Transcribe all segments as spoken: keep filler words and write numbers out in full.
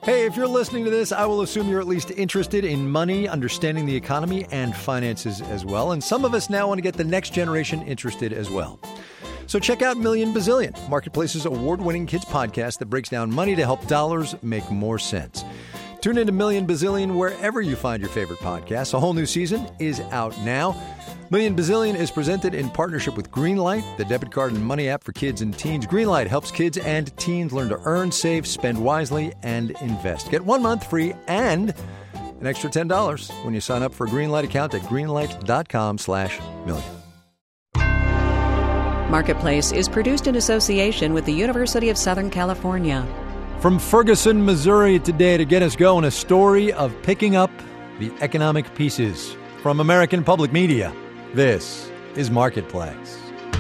Hey, if you're listening to this, I will assume you're at least interested in money, understanding the economy, and finances as well. And some of us now want to get the next generation interested as well. So check out Million Bazillion, Marketplace's award-winning kids podcast that breaks down money to help dollars make more sense. Tune into Million Bazillion wherever you find your favorite podcasts. A whole new season is out now. Million Bazillion is presented in partnership with Greenlight, the debit card and money app for kids and teens. Greenlight helps kids and teens learn to earn, save, spend wisely, and invest. Get one month free and an extra ten dollars when you sign up for a Greenlight account at greenlight.com slash million. Marketplace is produced in association with the University of Southern California. From Ferguson, Missouri today to get us going, a story of picking up the economic pieces. From American Public Media, this is Marketplace.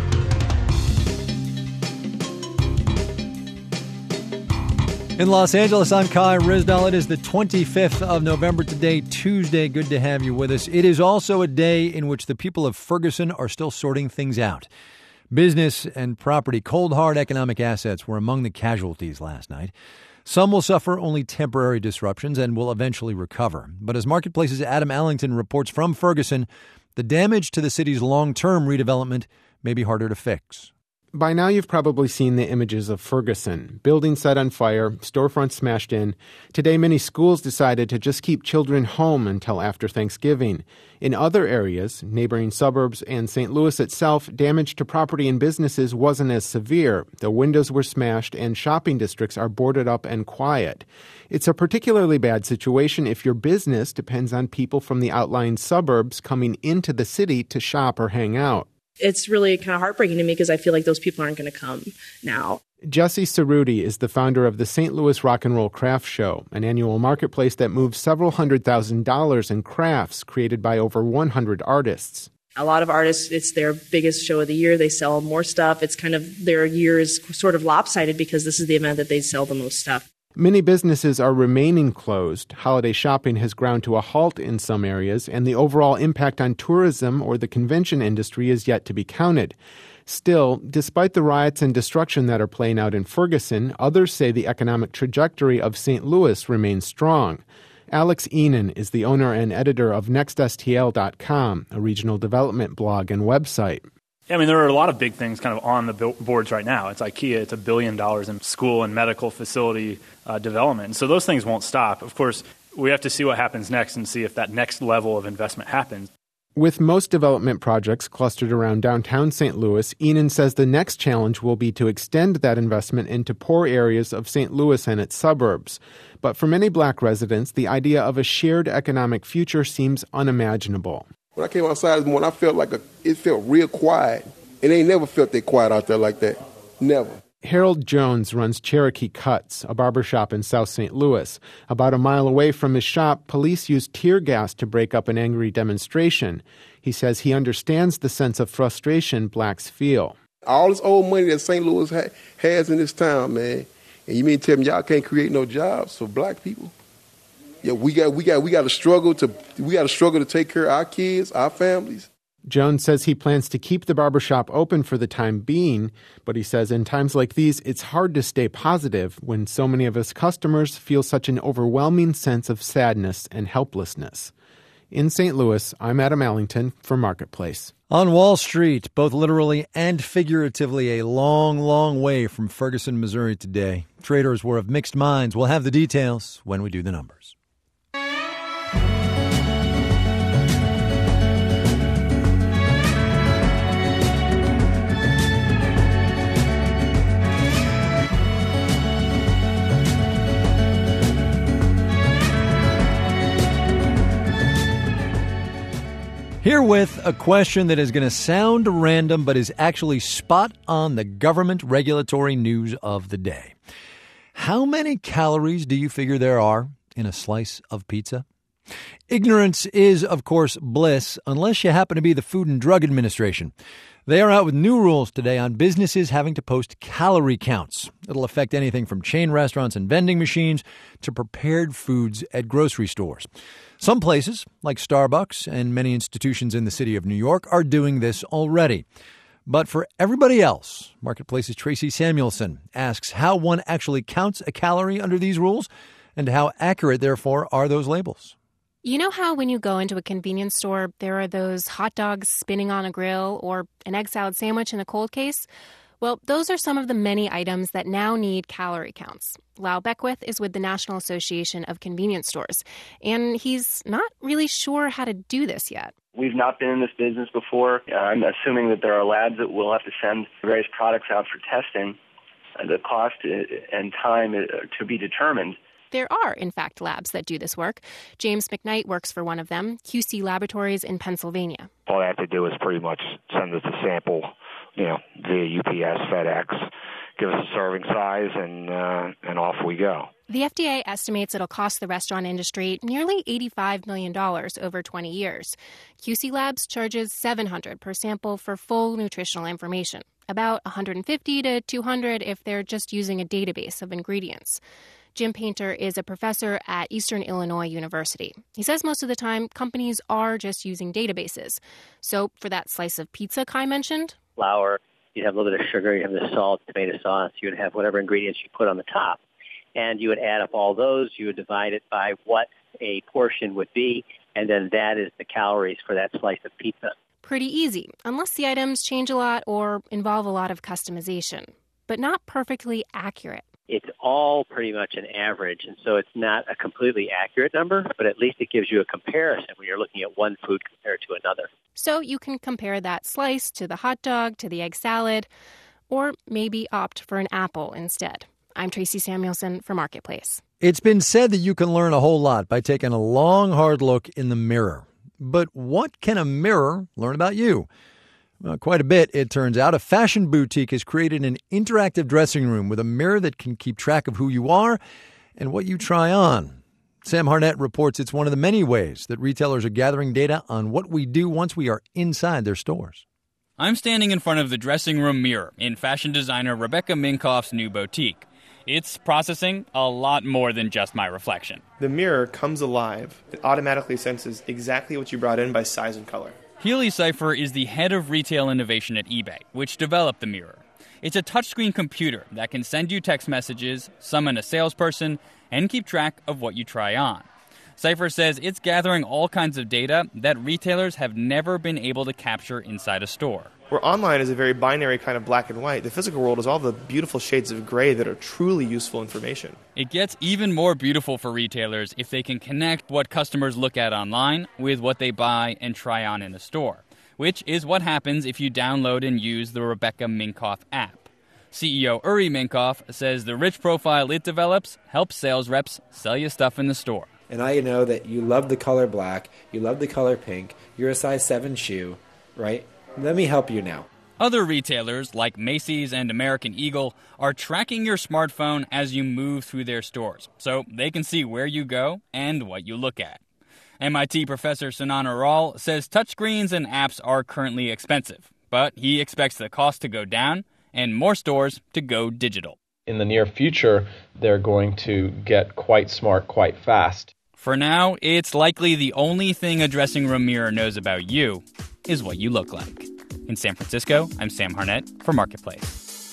In Los Angeles, I'm Kai Ryssdal. It is the twenty-fifth of November today, Tuesday. Good to have you with us. It is also a day in which the people of Ferguson are still sorting things out. Business and property, cold, hard economic assets were among the casualties last night. Some will suffer only temporary disruptions and will eventually recover. But as Marketplace's Adam Allington reports from Ferguson, the damage to the city's long-term redevelopment may be harder to fix. By now you've probably seen the images of Ferguson. Buildings set on fire, storefronts smashed in. Today many schools decided to just keep children home until after Thanksgiving. In other areas, neighboring suburbs and Saint Louis itself, damage to property and businesses wasn't as severe. The windows were smashed and shopping districts are boarded up and quiet. It's a particularly bad situation if your business depends on people from the outlying suburbs coming into the city to shop or hang out. It's really kind of heartbreaking to me because I feel like those people aren't going to come now. Jesse Cerruti is the founder of the Saint Louis Rock and Roll Craft Show, an annual marketplace that moves several hundred thousand dollars in crafts created by over one hundred artists. A lot of artists, it's their biggest show of the year. They sell more stuff. It's kind of their year is sort of lopsided because this is the event that they sell the most stuff. Many businesses are remaining closed. Holiday shopping has ground to a halt in some areas, and the overall impact on tourism or the convention industry is yet to be counted. Still, despite the riots and destruction that are playing out in Ferguson, others say the economic trajectory of Saint Louis remains strong. Alex Enan is the owner and editor of next S T L dot com, a regional development blog and website. Yeah, I mean, there are a lot of big things kind of on the boards right now. It's IKEA. It's a billion dollars in school and medical facility uh, development. So those things won't stop. Of course, we have to see what happens next and see if that next level of investment happens. With most development projects clustered around downtown Saint Louis, Enan says the next challenge will be to extend that investment into poor areas of Saint Louis and its suburbs. But for many black residents, the idea of a shared economic future seems unimaginable. When I came outside this morning, I felt like a, it felt real quiet. It ain't never felt that quiet out there like that. Never. Harold Jones runs Cherokee Cuts, a barbershop in South Saint Louis. About a mile away from his shop, police used tear gas to break up an angry demonstration. He says he understands the sense of frustration blacks feel. All this old money that Saint Louis ha- has in this town, man, and you mean to tell me y'all can't create no jobs for black people? Yeah, we got we got we got to struggle to we got to struggle to take care of our kids, our families. Jones says he plans to keep the barbershop open for the time being, but he says in times like these, it's hard to stay positive when so many of his customers feel such an overwhelming sense of sadness and helplessness. In Saint Louis, I'm Adam Allington for Marketplace. On Wall Street, both literally and figuratively, a long, long way from Ferguson, Missouri today. Traders were of mixed minds. We'll have the details when we do the numbers. Here with a question that is going to sound random, but is actually spot on the government regulatory news of the day. How many calories do you figure there are in a slice of pizza? Ignorance is, of course, bliss, unless you happen to be the Food and Drug Administration. They are out with new rules today on businesses having to post calorie counts. It'll affect anything from chain restaurants and vending machines to prepared foods at grocery stores. Some places, like Starbucks and many institutions in the city of New York, are doing this already. But for everybody else, Marketplace's Tracy Samuelson asks how one actually counts a calorie under these rules And how accurate, therefore, are those labels? You know how when you go into a convenience store, there are those hot dogs spinning on a grill or an egg salad sandwich in a cold case? Well, those are some of the many items that now need calorie counts. Lau Beckwith is with the National Association of Convenience Stores, and he's not really sure how to do this yet. We've not been in this business before. I'm assuming that there are labs that will have to send various products out for testing. The cost and time to be determined. There are, in fact, labs that do this work. James McKnight works for one of them, Q C Laboratories in Pennsylvania. All they have to do is pretty much send us a sample, you know, via U P S, FedEx, give us a serving size, and uh, and off we go. The F D A estimates it'll cost the restaurant industry nearly eighty-five million dollars over twenty years. Q C Labs charges seven hundred dollars per sample for full nutritional information, about one hundred fifty to two hundred if they're just using a database of ingredients. Jim Painter is a professor at Eastern Illinois University. He says most of the time, companies are just using databases. So for that slice of pizza Kai mentioned, flour, you'd have a little bit of sugar, you'd have the salt, tomato sauce, you'd have whatever ingredients you put on the top. And you would add up all those, you would divide it by what a portion would be, and then that is the calories for that slice of pizza. Pretty easy, unless the items change a lot or involve a lot of customization, but not perfectly accurate. It's all pretty much an average, and so it's not a completely accurate number, but at least it gives you a comparison when you're looking at one food compared to another. So you can compare that slice to the hot dog, to the egg salad, or maybe opt for an apple instead. I'm Tracy Samuelson for Marketplace. It's been said that you can learn a whole lot by taking a long, hard look in the mirror. But what can a mirror learn about you? Well, quite a bit, it turns out. A fashion boutique has created an interactive dressing room with a mirror that can keep track of who you are and what you try on. Sam Harnett reports it's one of the many ways that retailers are gathering data on what we do once we are inside their stores. I'm standing in front of the dressing room mirror in fashion designer Rebecca Minkoff's new boutique. It's processing a lot more than just my reflection. The mirror comes alive. It automatically senses exactly what you brought in by size and color. Healy Cipher is the head of retail innovation at eBay, which developed the mirror. It's a touchscreen computer that can send you text messages, summon a salesperson, and keep track of what you try on. Cipher says it's gathering all kinds of data that retailers have never been able to capture inside a store. Where online is a very binary kind of black and white, the physical world is all the beautiful shades of gray that are truly useful information. It gets even more beautiful for retailers if they can connect what customers look at online with what they buy and try on in a store, which is what happens if you download and use the Rebecca Minkoff app. C E O Uri Minkoff says the rich profile it develops helps sales reps sell you stuff in the store. And I know that you love the color black, you love the color pink, you're a size seven shoe, right? Let me help you now. Other retailers, like Macy's and American Eagle, are tracking your smartphone as you move through their stores, so they can see where you go and what you look at. M I T professor Sinan Aral says touchscreens and apps are currently expensive, but he expects the cost to go down and more stores to go digital. In the near future, they're going to get quite smart quite fast. For now, it's likely the only thing a dressing room mirror knows about you is what you look like. In San Francisco, I'm Sam Harnett for Marketplace.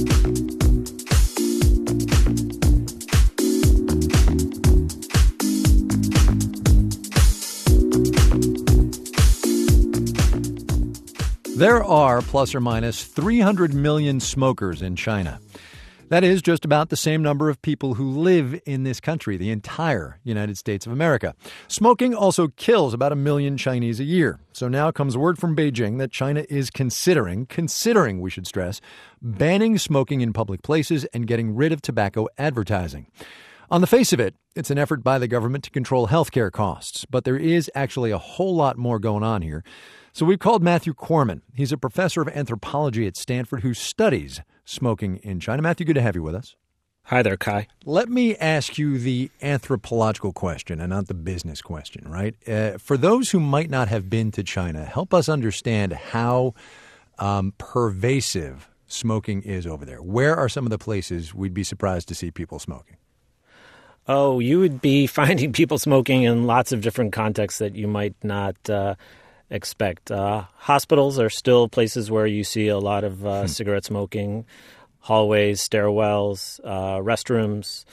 There are plus or minus three hundred million smokers in China. That is just about the same number of people who live in this country, the entire United States of America. Smoking also kills about a million Chinese a year. So now comes word from Beijing that China is considering, considering, we should stress, banning smoking in public places and getting rid of tobacco advertising. On the face of it, it's an effort by the government to control healthcare costs, but there is actually a whole lot more going on here. So we've called Matthew Corman. He's a professor of anthropology at Stanford who studies smoking in China. Matthew, good to have you with us. Hi there, Kai. Let me ask you the anthropological question and not the business question, right? Uh, for those who might not have been to China, help us understand how um, pervasive smoking is over there. Where are some of the places we'd be surprised to see people smoking? Oh, you would be finding people smoking in lots of different contexts that you might not uh, expect. Uh, hospitals are still places where you see a lot of uh, hmm. cigarette smoking, hallways, stairwells, uh, restrooms.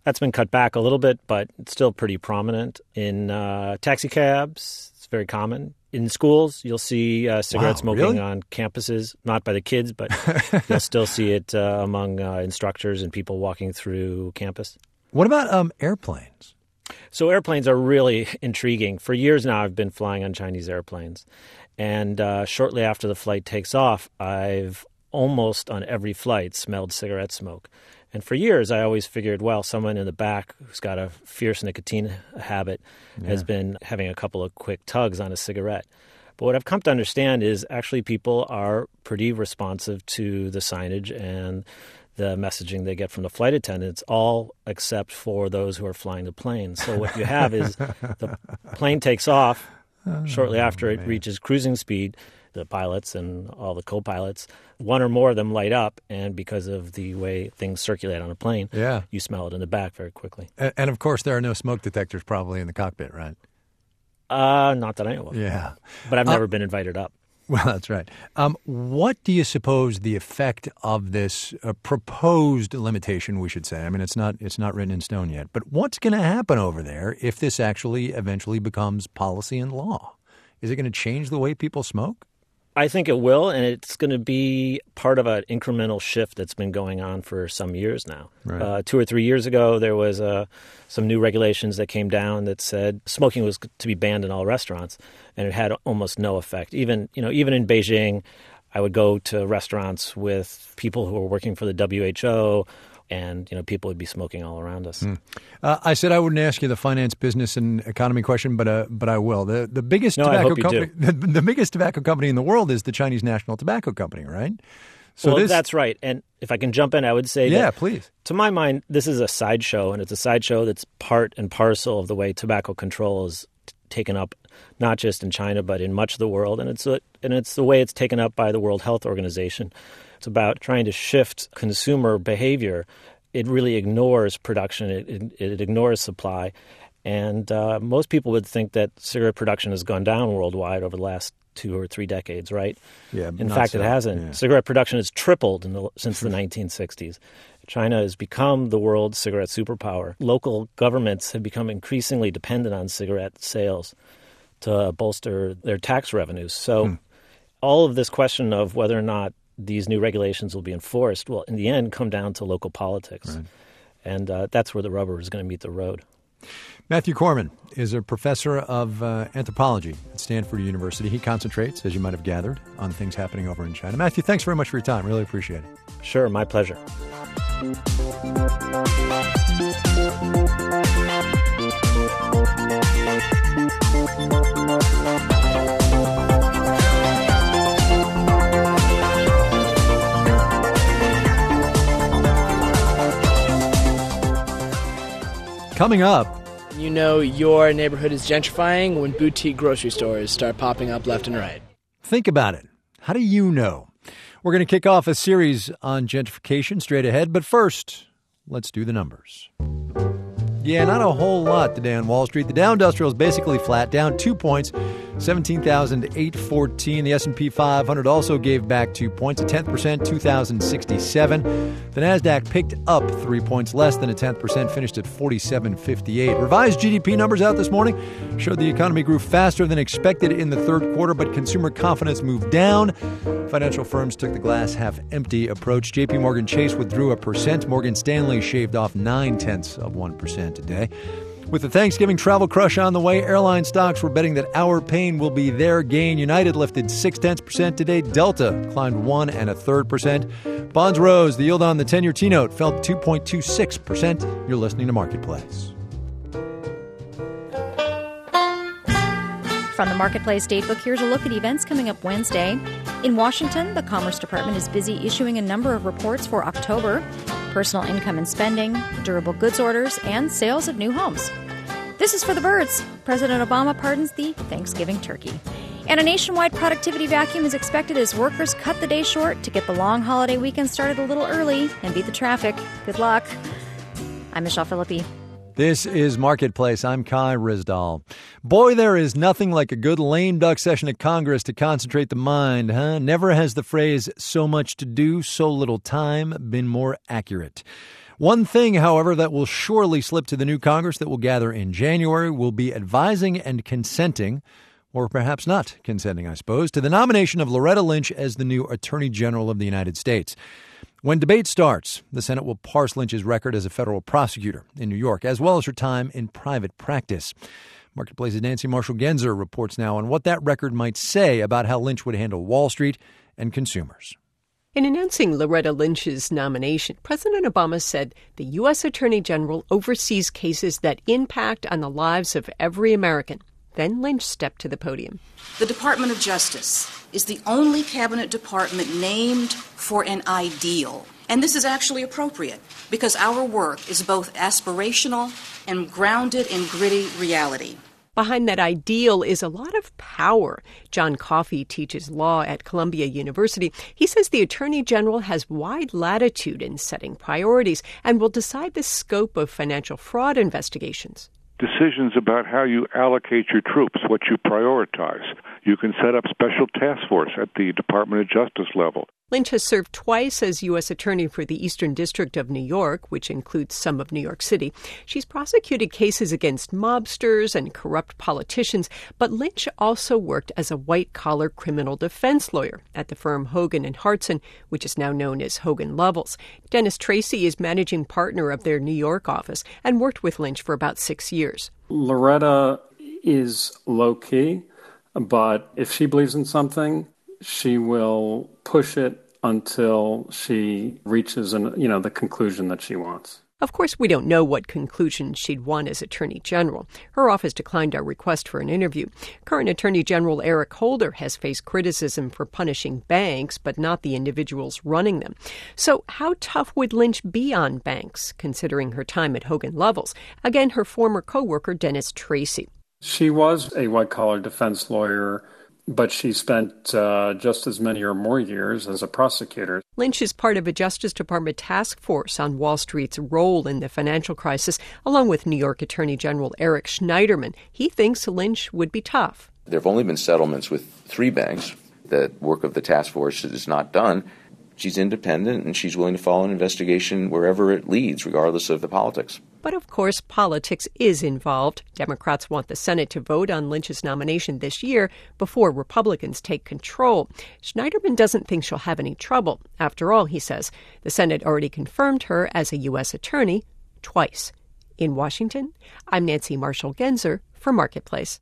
That's been cut back a little bit, but it's still pretty prominent. In uh, taxi cabs, it's very common. In schools, you'll see uh, cigarette Wow, smoking really? on campuses, not by the kids, but you'll still see it uh, among uh, instructors and people walking through campus. What about um, airplanes? So airplanes are really intriguing. For years now, I've been flying on Chinese airplanes. And uh, shortly after the flight takes off, I've almost on every flight smelled cigarette smoke. And for years, I always figured, well, someone in the back who's got a fierce nicotine habit Yeah. has been having a couple of quick tugs on a cigarette. But what I've come to understand is actually people are pretty responsive to the signage and the messaging they get from the flight attendants, all except for those who are flying the plane. So what you have is the plane takes off shortly after it reaches cruising speed. The pilots and all the co-pilots, one or more of them light up, and because of the way things circulate on a plane, Yeah. you smell it in the back very quickly. And, and of course, there are no smoke detectors probably in the cockpit, right? Uh, not that I know of. Yeah. But I've Uh, never been invited up. Well, that's right. Um, what do you suppose the effect of this uh, proposed limitation, we should say? I mean, it's not it's not written in stone yet. But what's going to happen over there if this actually eventually becomes policy and law? Is it going to change the way people smoke? I think it will, and it's going to be part of an incremental shift that's been going on for some years now. Right. Uh, two or three years ago, there was uh, some new regulations that came down that said smoking was to be banned in all restaurants, and it had almost no effect. Even you know, even in Beijing, I would go to restaurants with people who were working for the W H O, and you know, people would be smoking all around us. Mm. Uh, I said I wouldn't ask you the finance, business, and economy question, but uh, but I will. The the biggest No, I tobacco hope you company, do. the, the biggest tobacco company in the world is the Chinese National Tobacco Company, right? So well, this, that's right. And if I can jump in, I would say yeah, that, please. to my mind, this is a sideshow, and it's a sideshow that's part and parcel of the way tobacco control is t- taken up, not just in China, but in much of the world. And it's a, and it's the way it's taken up by the World Health Organization. It's about trying to shift consumer behavior. It really ignores production. It, it, it ignores supply. And uh, most people would think that cigarette production has gone down worldwide over the last two or three decades, right? Yeah, In not fact, so. it hasn't. Yeah. Cigarette production has tripled in the, since the nineteen sixties. China has become the world's cigarette superpower. Local governments have become increasingly dependent on cigarette sales to bolster their tax revenues. So Hmm. all of this question of whether or not these new regulations will be enforced will, in the end, come down to local politics. Right. And uh, that's where the rubber is going to meet the road. Matthew Corman is a professor of uh, anthropology at Stanford University. He concentrates, as you might have gathered, on things happening over in China. Matthew, thanks very much for your time. Really appreciate it. Sure, my pleasure. Coming up, You know your neighborhood is gentrifying when boutique grocery stores start popping up left and right. think about it. How do you know? We're going to kick off a series on gentrification straight ahead, but first, let's do the numbers. Yeah, not a whole lot today on Wall Street. The Dow Industrial is basically flat, down two points, seventeen thousand eight hundred fourteen. The S and P five hundred also gave back two points, a tenth percent, two thousand sixty-seven. The Nasdaq picked up three points, less than a tenth percent, finished at forty-seven fifty-eight. Revised G D P numbers out this morning showed the economy grew faster than expected in the third quarter, but consumer confidence moved down. Financial firms took the glass half empty approach. J P Morgan Chase withdrew a percent. Morgan Stanley shaved off nine tenths of one percent today. With the Thanksgiving travel crush on the way, airline stocks were betting that our pain will be their gain. United lifted six tenths percent today. Delta climbed one and a third percent. Bonds rose. The yield on the ten-year T-note fell to two point two six percent. You're listening to Marketplace. From the Marketplace Datebook, here's a look at events coming up Wednesday. In Washington, the Commerce Department is busy issuing a number of reports for October: personal income and spending, durable goods orders, and sales of new homes. This is for the birds. President Obama pardons the Thanksgiving turkey. And a nationwide productivity vacuum is expected as workers cut the day short to get the long holiday weekend started a little early and beat the traffic. Good luck. I'm Michelle Philippi. This is Marketplace. I'm Kai Rizdal. Boy, there is nothing like a good lame duck session at Congress to concentrate the mind, huh? Never has the phrase, so much to do, so little time, been more accurate. One thing, however, that will surely slip to the new Congress that will gather in January will be advising and consenting, or perhaps not consenting, I suppose, to the nomination of Loretta Lynch as the new Attorney General of the United States. When debate starts, the Senate will parse Lynch's record as a federal prosecutor in New York, as well as her time in private practice. Marketplace's Nancy Marshall-Genzer reports now on what that record might say about how Lynch would handle Wall Street and consumers. In announcing Loretta Lynch's nomination, President Obama said the U S. Attorney General oversees cases that impact on the lives of every American. Then Lynch stepped to the podium. The Department of Justice is the only cabinet department named for an ideal. And this is actually appropriate because our work is both aspirational and grounded in gritty reality. Behind that ideal is a lot of power. John Coffey teaches law at Columbia University. He says the Attorney General has wide latitude in setting priorities and will decide the scope of financial fraud investigations. Decisions about how you allocate your troops, what you prioritize. You can set up special task force at the Department of Justice level. Lynch has served twice as U S. Attorney for the Eastern District of New York, which includes some of New York City. She's prosecuted cases against mobsters and corrupt politicians, but Lynch also worked as a white-collar criminal defense lawyer at the firm Hogan and Hartson, which is now known as Hogan Lovells. Dennis Tracy is managing partner of their New York office and worked with Lynch for about six years. Loretta is low-key, but if she believes in something, she will push it until she reaches an, you know, the conclusion that she wants. Of course, we don't know what conclusion she'd want as Attorney General. Her office declined our request for an interview. Current Attorney General Eric Holder has faced criticism for punishing banks, but not the individuals running them. So how tough would Lynch be on banks, considering her time at Hogan Lovells? Again, her former co-worker, Dennis Tracy. She was a white-collar defense lawyer, but she spent uh, just as many or more years as a prosecutor. Lynch is part of a Justice Department task force on Wall Street's role in the financial crisis, along with New York Attorney General Eric Schneiderman. He thinks Lynch would be tough. There have only been settlements with three banks. The work of the task force is not done. She's independent, and she's willing to follow an investigation wherever it leads, regardless of the politics. But of course, politics is involved. Democrats want the Senate to vote on Lynch's nomination this year before Republicans take control. Schneiderman doesn't think she'll have any trouble. After all, he says, the Senate already confirmed her as a U S attorney twice. In Washington, I'm Nancy Marshall-Genzer for Marketplace.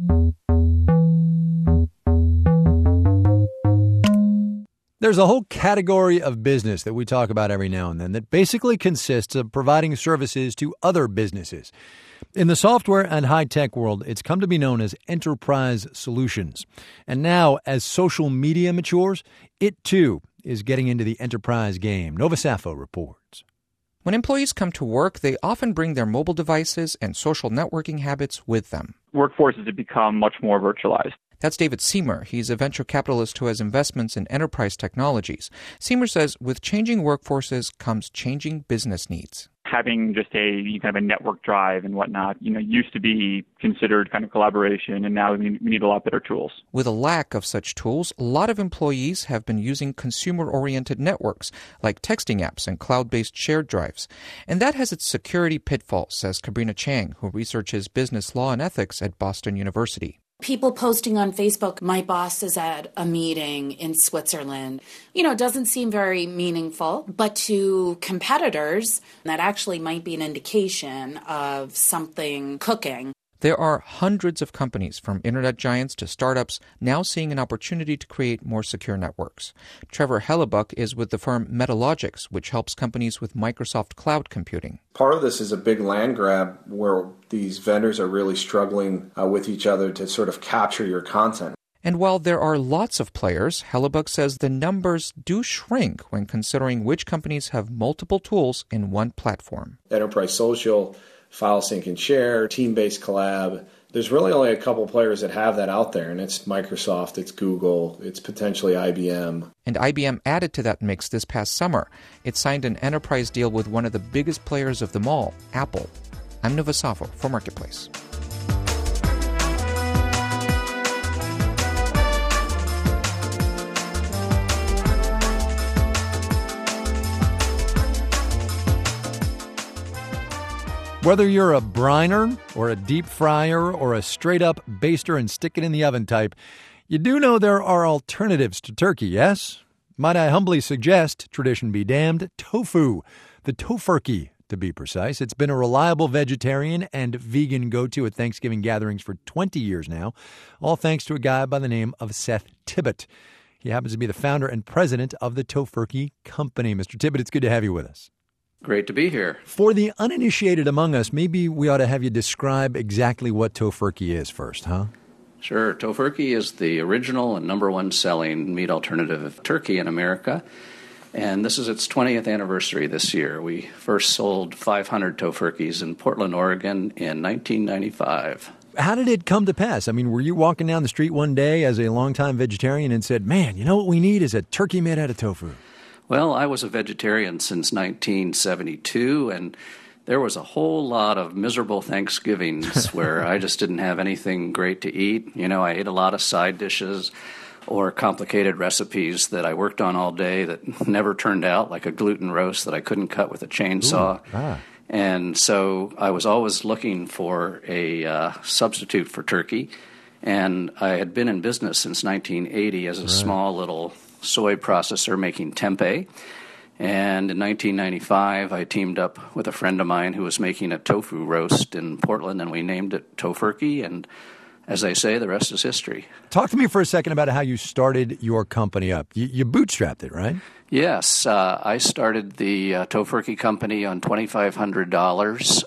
There's a whole category of business that we talk about every now and then that basically consists of providing services to other businesses. In the software and high-tech world, it's come to be known as enterprise solutions. And now, as social media matures, it too is getting into the enterprise game. Nova Safo reports. When employees come to work, they often bring their mobile devices and social networking habits with them. Workforces have become much more virtualized. That's David Seymour. He's a venture capitalist who has investments in enterprise technologies. Seymour says with changing workforces comes changing business needs. Having just a kind of a network drive and whatnot, you know, used to be considered kind of collaboration, and now we need a lot better tools. With a lack of such tools, a lot of employees have been using consumer-oriented networks like texting apps and cloud-based shared drives. And that has its security pitfalls, says Kabrina Chang, who researches business law and ethics at Boston University. People posting on Facebook, my boss is at a meeting in Switzerland. You know, it doesn't seem very meaningful, but to competitors, that actually might be an indication of something cooking. There are hundreds of companies, from internet giants to startups, now seeing an opportunity to create more secure networks. Trevor Hellebuck is with the firm Metalogix, which helps companies with Microsoft Cloud Computing. Part of this is a big land grab where these vendors are really struggling uh, with each other to sort of capture your content. And while there are lots of players, Hellebuck says the numbers do shrink when considering which companies have multiple tools in one platform. Enterprise social, file sync and share, team-based collab. There's really only a couple players that have that out there, and it's Microsoft, it's Google, it's potentially I B M. And I B M added to that mix this past summer. It signed an enterprise deal with one of the biggest players of them all, Apple. I'm Nova Safo for Marketplace. Whether you're a briner or a deep fryer or a straight-up baster and stick it in the oven type, you do know there are alternatives to turkey, yes? Might I humbly suggest, tradition be damned, tofu, the Tofurky, to be precise. It's been a reliable vegetarian and vegan go-to at Thanksgiving gatherings for twenty years now, all thanks to a guy by the name of Seth Tibbott. He happens to be the founder and president of the Tofurky Company. Mister Tibbott, it's good to have you with us. Great to be here. For the uninitiated among us, maybe we ought to have you describe exactly what Tofurky is first, huh? Sure. Tofurky is the original and number one selling meat alternative of turkey in America. And this is its twentieth anniversary this year. We first sold five hundred Tofurkys in Portland, Oregon in nineteen ninety-five. How did it come to pass? I mean, were you walking down the street one day as a longtime vegetarian and said, man, you know what we need is a turkey made out of tofu? Well, I was a vegetarian since nineteen seventy-two, and there was a whole lot of miserable Thanksgivings where I just didn't have anything great to eat. You know, I ate a lot of side dishes or complicated recipes that I worked on all day that never turned out, like a gluten roast that I couldn't cut with a chainsaw. Ooh, ah. And so I was always looking for a uh, substitute for turkey. And I had been in business since nineteen eighty as a right. small little soy processor making tempeh. And in nineteen ninety-five, I teamed up with a friend of mine who was making a tofu roast in Portland, and we named it Tofurky. And as they say, the rest is history. Talk to me for a second about how you started your company up. You, you bootstrapped it, right? Yes. Uh, I started the uh, Tofurky Company on twenty-five hundred dollars,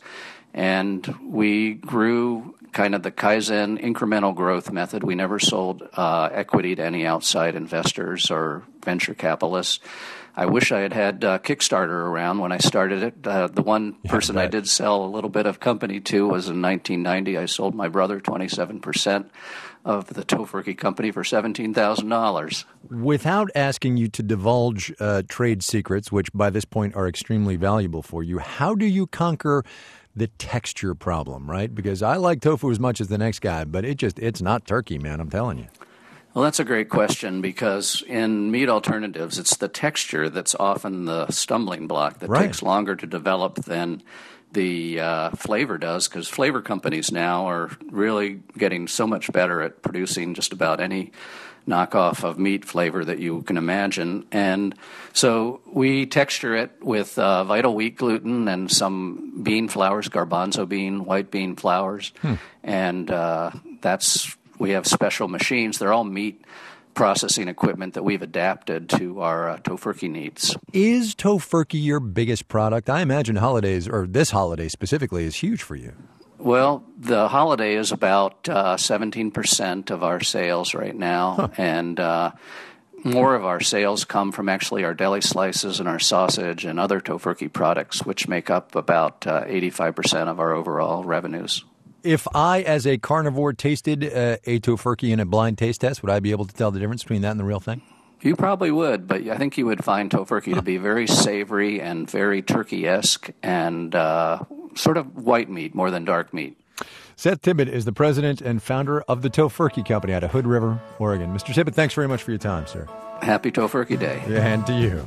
and we grew kind of the Kaizen incremental growth method. We never sold uh, equity to any outside investors or venture capitalists. I wish I had had uh, Kickstarter around when I started it. Uh, the one person yeah, I did sell a little bit of company to was in nineteen ninety. I sold my brother twenty-seven percent of the Tofurky Company for seventeen thousand dollars. Without asking you to divulge uh, trade secrets, which by this point are extremely valuable for you, how do you conquer the texture problem, right? Because I like tofu as much as the next guy, but it just it's not turkey, man, I'm telling you. Well, that's a great question because in meat alternatives, it's the texture that's often the stumbling block that right. takes longer to develop than the uh, flavor does, because flavor companies now are really getting so much better at producing just about any knockoff of meat flavor that you can imagine. And so we texture it with uh, vital wheat gluten and some bean flours, garbanzo bean, white bean flours. Hmm. And uh, that's we have special machines. They're all meat processing equipment that we've adapted to our uh, Tofurky needs. Is Tofurky your biggest product? I imagine holidays, or this holiday specifically, is huge for you. Well, the holiday is about uh, seventeen percent of our sales right now, huh. and uh, more of our sales come from actually our deli slices and our sausage and other Tofurky products, which make up about uh, eighty-five percent of our overall revenues. If I, as a carnivore, tasted uh, a Tofurky in a blind taste test, would I be able to tell the difference between that and the real thing? You probably would, but I think you would find Tofurky huh. to be very savory and very turkey-esque and uh, sort of white meat more than dark meat. Seth Tibbott is the president and founder of the Tofurky Company out of Hood River, Oregon. Mister Tibbott, thanks very much for your time, sir. Happy Tofurky Day. Yeah, and to you.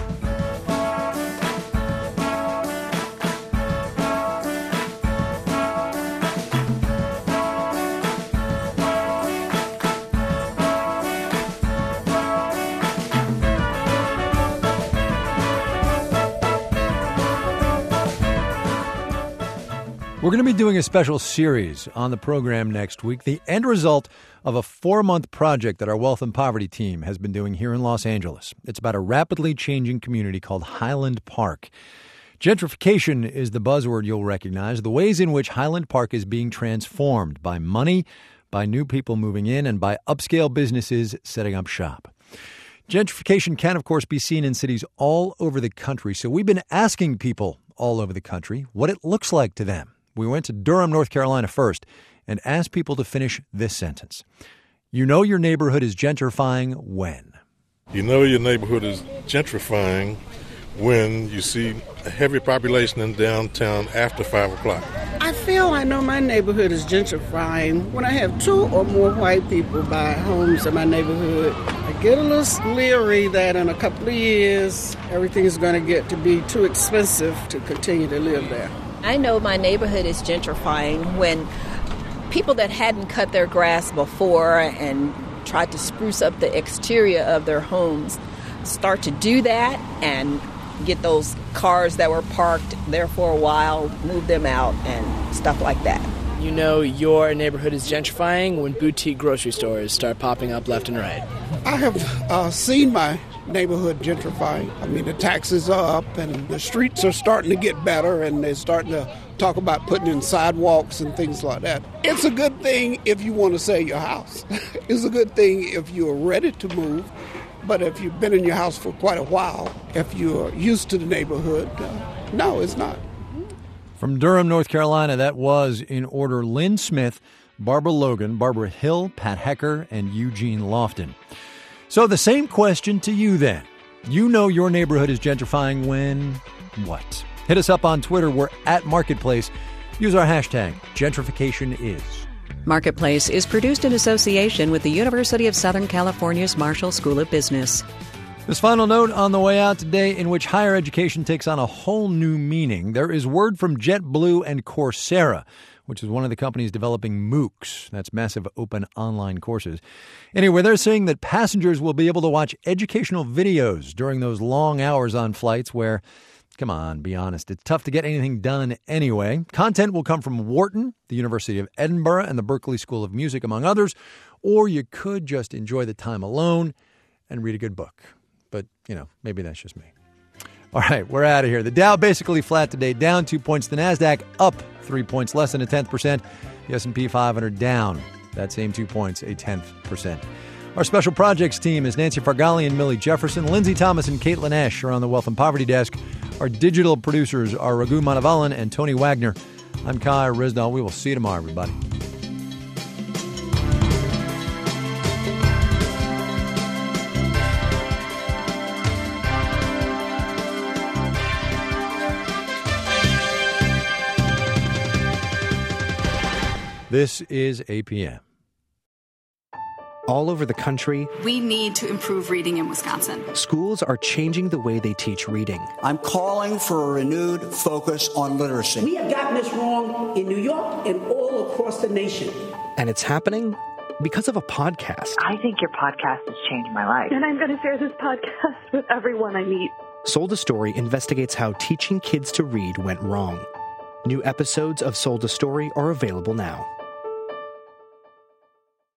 We're going to be doing a special series on the program next week, the end result of a four-month project that our Wealth and Poverty team has been doing here in Los Angeles. It's about a rapidly changing community called Highland Park. Gentrification is the buzzword you'll recognize, the ways in which Highland Park is being transformed by money, by new people moving in, and by upscale businesses setting up shop. Gentrification can, of course, be seen in cities all over the country, so we've been asking people all over the country what it looks like to them. We went to Durham, North Carolina first and asked people to finish this sentence. You know your neighborhood is gentrifying when? You know your neighborhood is gentrifying when you see a heavy population in downtown after five o'clock. I feel I know my neighborhood is gentrifying when I have two or more white people buy homes in my neighborhood. I get a little leery that in a couple of years, everything is going to get to be too expensive to continue to live there. I know my neighborhood is gentrifying when people that hadn't cut their grass before and tried to spruce up the exterior of their homes start to do that and get those cars that were parked there for a while, move them out and stuff like that. You know your neighborhood is gentrifying when boutique grocery stores start popping up left and right. I have uh, seen my neighborhood gentrifying. I mean, the taxes are up and the streets are starting to get better, and they're starting to talk about putting in sidewalks and things like that. It's a good thing if you want to sell your house. It's a good thing if you're ready to move. But if you've been in your house for quite a while, if you're used to the neighborhood, uh, no, it's not. From Durham, North Carolina, that was, in order, Lynn Smith, Barbara Logan, Barbara Hill, Pat Hecker, and Eugene Lofton. So the same question to you then. You know your neighborhood is gentrifying when what? Hit us up on Twitter. We're at Marketplace. Use our hashtag, gentrificationis. Marketplace is produced in association with the University of Southern California's Marshall School of Business. This final note on the way out today, in which higher education takes on a whole new meaning. There is word from JetBlue and Coursera, which is one of the companies developing MOOCs. That's massive open online courses. Anyway, they're saying that passengers will be able to watch educational videos during those long hours on flights where, come on, be honest, it's tough to get anything done anyway. Content will come from Wharton, the University of Edinburgh, and the Berklee School of Music, among others. Or you could just enjoy the time alone and read a good book. But, you know, maybe that's just me. All right, we're out of here. The Dow basically flat today, down two points. The NASDAQ up three points, less than a tenth percent. The S and P five hundred down that same two points, a tenth percent. Our special projects team is Nancy Fargali and Millie Jefferson. Lindsay Thomas and Caitlin Ash are on the Wealth and Poverty Desk. Our digital producers are Raghu Manavalan and Tony Wagner. I'm Kai Rizdal. We will see you tomorrow, everybody. This is A P M. All over the country, we need to improve reading in Wisconsin. Schools are changing the way they teach reading. I'm calling for a renewed focus on literacy. We have gotten this wrong in New York and all across the nation. And it's happening because of a podcast. I think your podcast has changed my life. And I'm going to share this podcast with everyone I meet. Sold a Story investigates how teaching kids to read went wrong. New episodes of Sold a Story are available now.